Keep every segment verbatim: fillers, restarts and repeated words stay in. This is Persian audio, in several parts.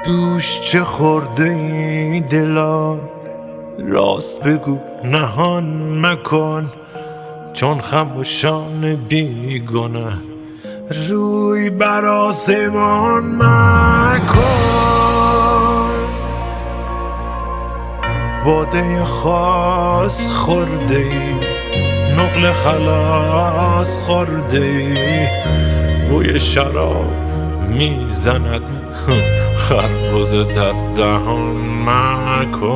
دوش چه خورده ای دلا، راست بگو نهان مکن، چون خموشان بیگنه روی بر آسمان مکن. باده خاص خورده ای، نقل خلاص خورده ای، بوی شراب میزند خربز در دهان مکن.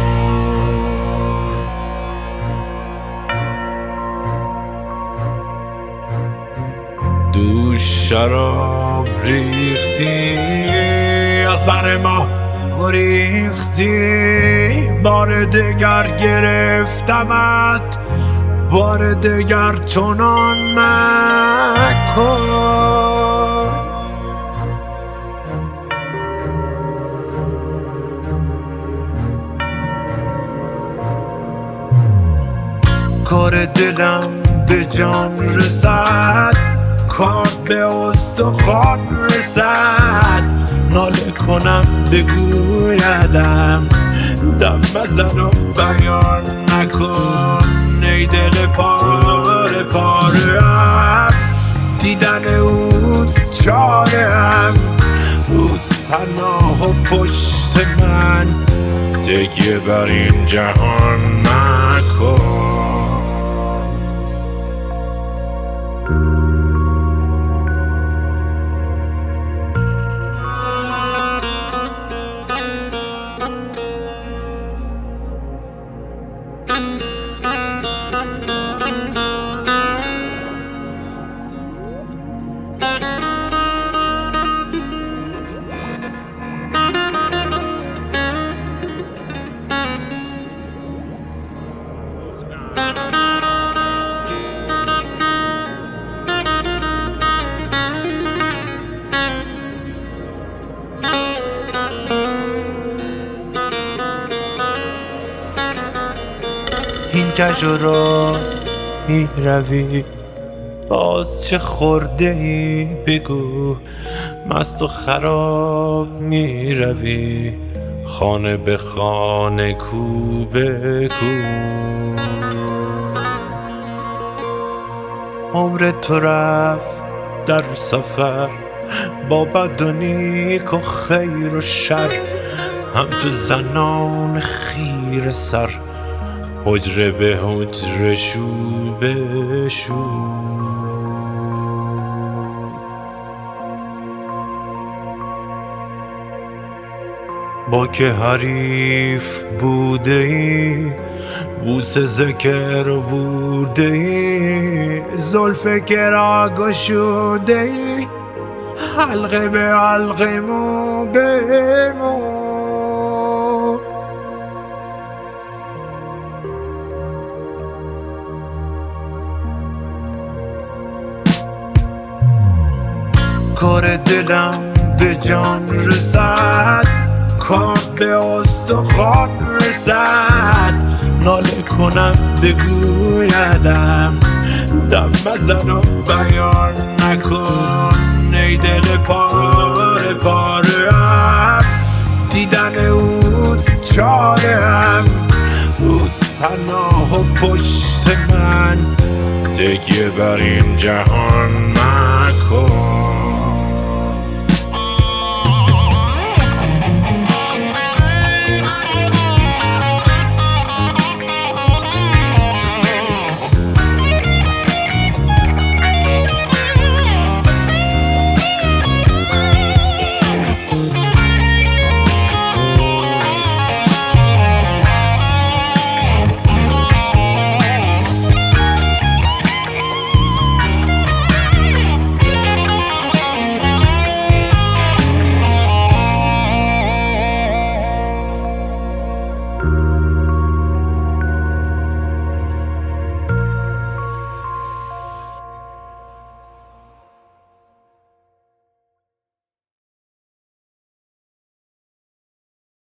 دوش شراب ریختی از بر ما ریختی، بار دگر گرفتمت بار دگر چنان مکن. کار دلم به جان رسد، کار به استخوان رسد، ناله کنم بگویدم دم مزن و بیان نکن. ای دل پاره پاره ام، دیدن اوست چاره ام، اوست پناه و پشت من، تکیه بر این جهان نکن. این کج و راست می روی، باز چه خورده ای بگو، مست و خراب می روی، خانه به خانه کو به کو. عمر تو رفت در سفر با بد و نیک و خیر و شر، همچو زنان خیره سر، حجره به حجره شو به شو. با که حریف بوده ای، بوسه ذکر بوده ای، زلف کرا گشوده ای، حلقه به حلقه مو به مو. کار دلم به جان رسد، کار به استخوان رسد، ناله کنم بگویدم دم مزن و بیان نکن. ای دل پاره پاره ام، دیدن اوست چاره ام، اوست پناه و پشت من، تکیه بر این جهان